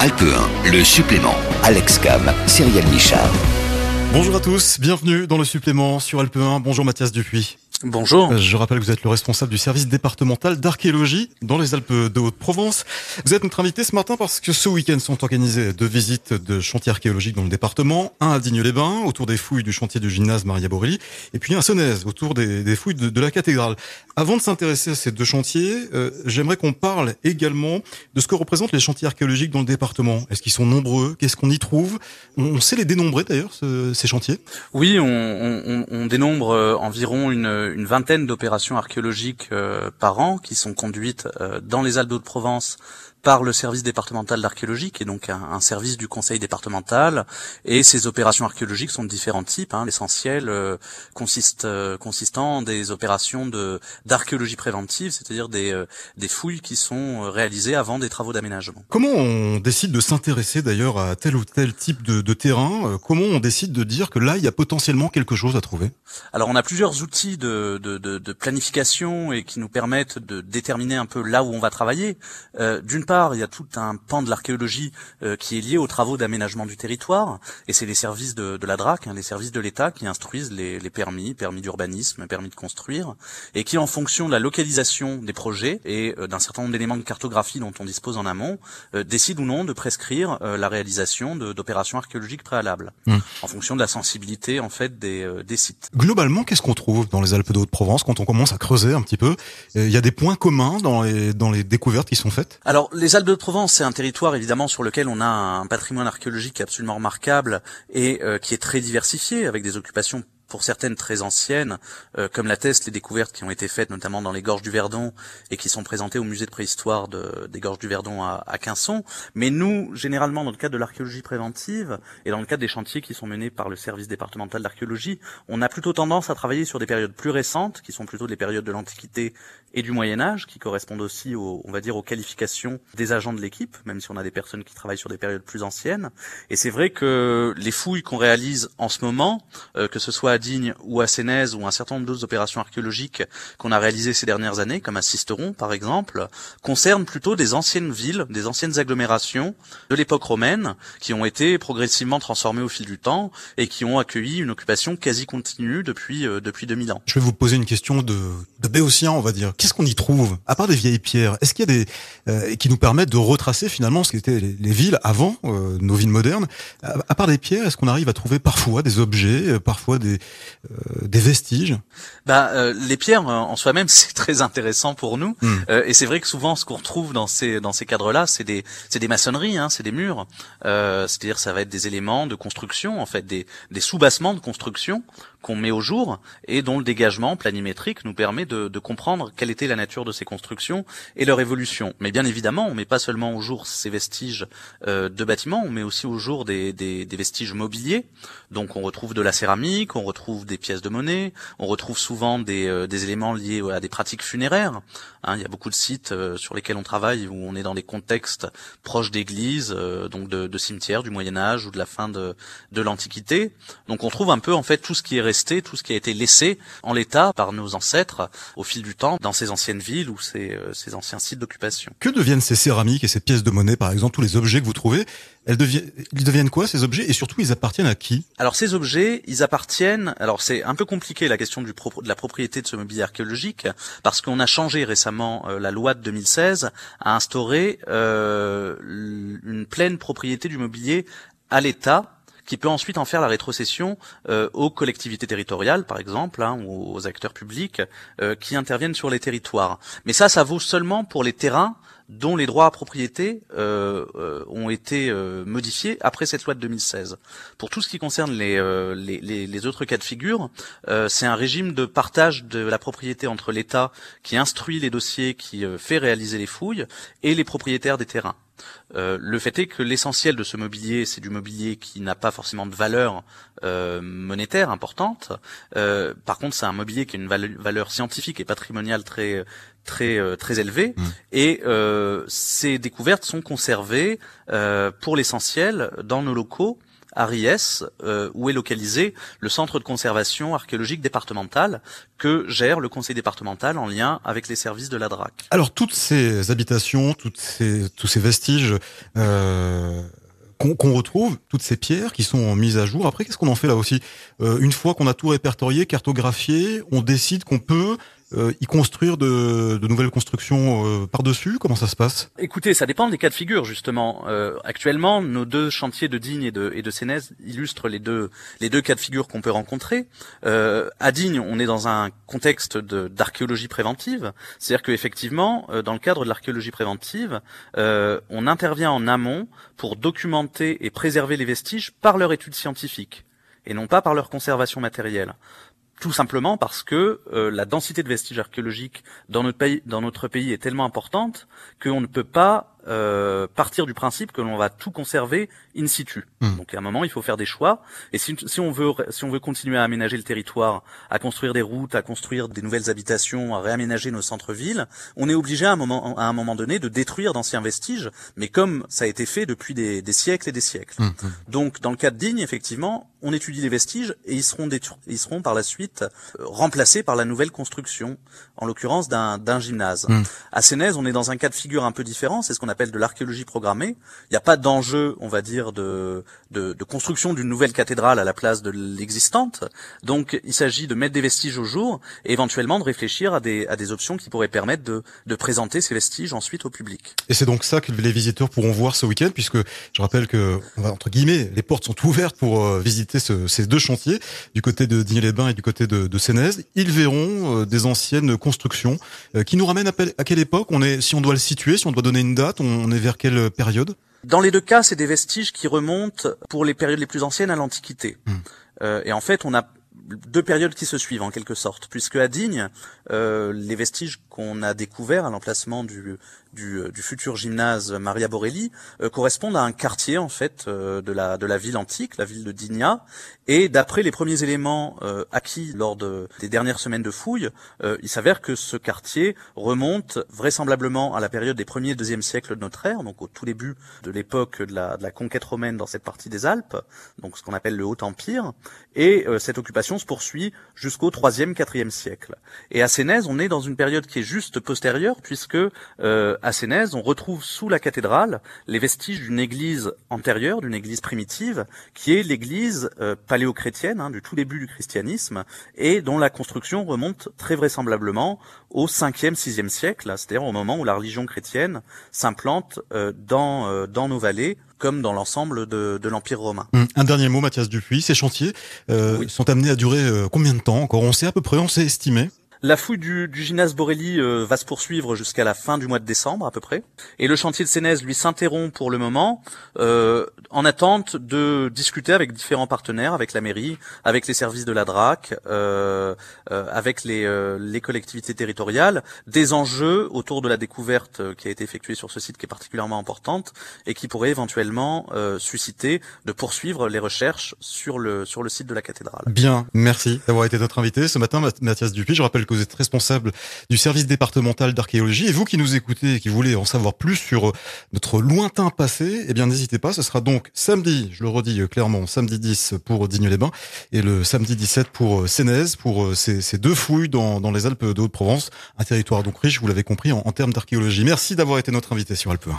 Alpe 1, le supplément. Alex Cam, Cyrielle Michard. Bonjour à tous, bienvenue dans le supplément sur Alpe 1. Bonjour Mathias Dupuis. Bonjour. Je rappelle que vous êtes le responsable du service départemental d'archéologie dans les Alpes de Haute-Provence. Vous êtes notre invité ce matin parce que ce week-end sont organisées 2 visites de chantiers archéologiques dans le département. Un à Digne-les-Bains, autour des fouilles du chantier du gymnase Maria Borelli, et puis un à Senez, autour des fouilles de la cathédrale. Avant de s'intéresser à ces 2 chantiers, j'aimerais qu'on parle également de ce que représentent les chantiers archéologiques dans le département. Est-ce qu'ils sont nombreux? Qu'est-ce qu'on y trouve? On sait les dénombrer d'ailleurs, ces chantiers? Oui, on dénombre environ une vingtaine d'opérations archéologiques par an qui sont conduites dans les Alpes de Haute-Provence par le service départemental d'archéologie, qui est donc un service du conseil départemental. Et ces opérations archéologiques sont de différents types. L'essentiel consistant des opérations d'archéologie préventive, c'est-à-dire des fouilles qui sont réalisées avant des travaux d'aménagement. Comment on décide de s'intéresser d'ailleurs à tel ou tel type de terrain? Comment on décide de dire que là, il y a potentiellement quelque chose à trouver? Alors on a plusieurs outils de planification et qui nous permettent de déterminer un peu là où on va travailler. D'une part, il y a tout un pan de l'archéologie qui est lié aux travaux d'aménagement du territoire, et c'est les services de la DRAC, les services de l'État qui instruisent les permis d'urbanisme, permis de construire, et qui en fonction de la localisation des projets et d'un certain nombre d'éléments de cartographie dont on dispose en amont, décident ou non de prescrire la réalisation d'opérations archéologiques préalables, en fonction de la sensibilité en fait des sites. Globalement, qu'est-ce qu'on trouve dans les Alpes de Haute-Provence quand on commence à creuser un petit peu? Il y a des points communs dans les découvertes qui sont faites? Alors, les Alpes de Haute-Provence, c'est un territoire évidemment sur lequel on a un patrimoine archéologique absolument remarquable et qui est très diversifié, avec des occupations pour certaines très anciennes, comme l'attestent les découvertes qui ont été faites notamment dans les gorges du Verdon et qui sont présentées au musée de préhistoire des gorges du Verdon à Quinçon. Mais nous, généralement, dans le cadre de l'archéologie préventive et dans le cadre des chantiers qui sont menés par le service départemental d'archéologie, on a plutôt tendance à travailler sur des périodes plus récentes, qui sont plutôt les périodes de l'Antiquité et du Moyen-Âge, qui correspondent aussi aux qualifications des agents de l'équipe, même si on a des personnes qui travaillent sur des périodes plus anciennes. Et c'est vrai que les fouilles qu'on réalise en ce moment, que ce soit à Digne ou à Senez ou un certain nombre d'autres opérations archéologiques qu'on a réalisées ces dernières années, comme à Sisteron par exemple, concernent plutôt des anciennes villes, des anciennes agglomérations de l'époque romaine qui ont été progressivement transformées au fil du temps et qui ont accueilli une occupation quasi continue depuis 2000 ans. Je vais vous poser une question de béotien, on va dire. Qu'est-ce qu'on y trouve? À part des vieilles pierres, est-ce qu'il y a des qui nous permettent de retracer finalement ce qu'étaient les villes avant, nos villes modernes? À part des pierres, est-ce qu'on arrive à trouver parfois des objets, parfois des vestiges? Les pierres en soi-même, c'est très intéressant pour nous. Et c'est vrai que souvent, ce qu'on retrouve dans ces cadres-là, c'est des maçonneries, c'est des murs. C'est-à-dire, ça va être des éléments de construction, en fait, des sous-bassements de construction qu'on met au jour et dont le dégagement planimétrique nous permet de comprendre quelle était la nature de ces constructions et leur évolution. Mais bien évidemment, on met pas seulement au jour ces vestiges de bâtiments, on met aussi au jour des vestiges mobiliers. Donc on retrouve de la céramique, on retrouve des pièces de monnaie, on retrouve souvent des éléments liés à des pratiques funéraires. Il y a beaucoup de sites sur lesquels on travaille où on est dans des contextes proches d'églises, donc de cimetières du Moyen-Âge ou de la fin de l'Antiquité. Donc on trouve un peu en fait tout ce qui est resté, tout ce qui a été laissé en l'état par nos ancêtres au fil du temps dans ces anciennes villes ou ces anciens sites d'occupation. Que deviennent ces céramiques et ces pièces de monnaie, par exemple, tous les objets que vous trouvez? Ils deviennent quoi, ces objets? Et surtout, ils appartiennent à qui? Alors, ces objets, ils appartiennent... Alors, c'est un peu compliqué, la question de la propriété de ce mobilier archéologique, parce qu'on a changé récemment la loi de 2016 à instaurer une pleine propriété du mobilier à l'État, qui peut ensuite en faire la rétrocession aux collectivités territoriales, par exemple, ou aux acteurs publics qui interviennent sur les territoires. Mais ça vaut seulement pour les terrains dont les droits à propriété ont été modifiés après cette loi de 2016. Pour tout ce qui concerne les autres cas de figure, c'est un régime de partage de la propriété entre l'État qui instruit les dossiers, qui fait réaliser les fouilles, et les propriétaires des terrains. Le fait est que l'essentiel de ce mobilier, c'est du mobilier qui n'a pas forcément de valeur monétaire importante. Par contre, c'est un mobilier qui a une valeur scientifique et patrimoniale très élevée. Et ces découvertes sont conservées pour l'essentiel dans nos locaux ARIS, où est localisé le centre de conservation archéologique départemental que gère le conseil départemental en lien avec les services de la DRAC. Alors toutes ces habitations, tous ces vestiges qu'on retrouve, toutes ces pierres qui sont mises à jour, après qu'est-ce qu'on en fait là aussi? Une fois qu'on a tout répertorié, cartographié, on décide qu'on peut y construire de nouvelles constructions par-dessus? Comment ça se passe? Écoutez, ça dépend des cas de figure justement. Actuellement, nos deux chantiers de Digne et de Sénez illustrent les deux cas de figure qu'on peut rencontrer. À Digne, on est dans un contexte d'archéologie préventive, c'est-à-dire que effectivement, dans le cadre de l'archéologie préventive, on intervient en amont pour documenter et préserver les vestiges par leur étude scientifique et non pas par leur conservation matérielle. Tout simplement parce que la densité de vestiges archéologiques dans notre pays est tellement importante qu'on ne peut pas partir du principe que l'on va tout conserver in situ. Donc à un moment, il faut faire des choix. Et si on veut continuer à aménager le territoire, à construire des routes, à construire des nouvelles habitations, à réaménager nos centres-villes, on est obligé à un moment donné de détruire d'anciens vestiges, mais comme ça a été fait depuis des siècles et des siècles. Donc dans le cas de Digne, effectivement, on étudie les vestiges et ils seront par la suite remplacés par la nouvelle construction, en l'occurrence d'un gymnase. À Sénez, on est dans un cas de figure un peu différent, c'est ce qu'on appelle de l'archéologie programmée. Il n'y a pas d'enjeu, on va dire, de construction d'une nouvelle cathédrale à la place de l'existante. Donc il s'agit de mettre des vestiges au jour et éventuellement de réfléchir à des options qui pourraient permettre de présenter ces vestiges ensuite au public. Et c'est donc ça que les visiteurs pourront voir ce week-end, puisque je rappelle que, entre guillemets, les portes sont ouvertes pour visiter ces deux chantiers, du côté de Digne-les-Bains et du côté de Sénez. Ils verront des anciennes constructions qui nous ramènent à quelle époque? Si on doit le situer, si on doit donner une date, on est vers quelle période? Dans les deux cas, c'est des vestiges qui remontent pour les périodes les plus anciennes à l'Antiquité. Et en fait, on a deux périodes qui se suivent en quelque sorte, puisque à Digne, les vestiges qu'on a découverts à l'emplacement du futur gymnase Maria Borelli correspondent à un quartier en fait de la ville antique, la ville de Digna. Et d'après les premiers éléments acquis lors des dernières semaines de fouilles, il s'avère que ce quartier remonte vraisemblablement à la période des 1er et 2e siècles de notre ère, donc au tout début de l'époque de la conquête romaine dans cette partie des Alpes, donc ce qu'on appelle le Haut Empire. Et cette occupation se poursuit jusqu'au 3e, 4e siècle. Et à Sénez, on est dans une période qui est juste postérieure, puisque à Sénez, on retrouve sous la cathédrale les vestiges d'une église antérieure, d'une église primitive, qui est l'église paléochrétienne du tout début du christianisme, et dont la construction remonte très vraisemblablement au 5e, 6e siècle, c'est-à-dire au moment où la religion chrétienne s'implante dans nos vallées, comme dans l'ensemble de l'Empire romain. Un dernier mot, Mathias Dupuis. Ces chantiers sont amenés à durer combien de temps encore? On sait à peu près, on sait estimer? La fouille du gymnase Borelli va se poursuivre jusqu'à la fin du mois de décembre à peu près. Et le chantier de Sénez, lui, s'interrompt pour le moment en attente de discuter avec différents partenaires, avec la mairie, avec les services de la DRAC, avec les collectivités territoriales, des enjeux autour de la découverte qui a été effectuée sur ce site qui est particulièrement importante et qui pourrait éventuellement susciter de poursuivre les recherches sur le site de la cathédrale. Bien, merci d'avoir été notre invité ce matin, Mathias Dupuis. Je rappelle que vous êtes responsable du service départemental d'archéologie, et vous qui nous écoutez et qui voulez en savoir plus sur notre lointain passé, eh bien n'hésitez pas, ce sera donc samedi, je le redis clairement, samedi 10 pour Digne-les-Bains et le samedi 17 pour Sénez, pour ces deux fouilles dans les Alpes de Haute-Provence, un territoire donc riche, vous l'avez compris, en termes d'archéologie. Merci d'avoir été notre invité sur Alpe 1.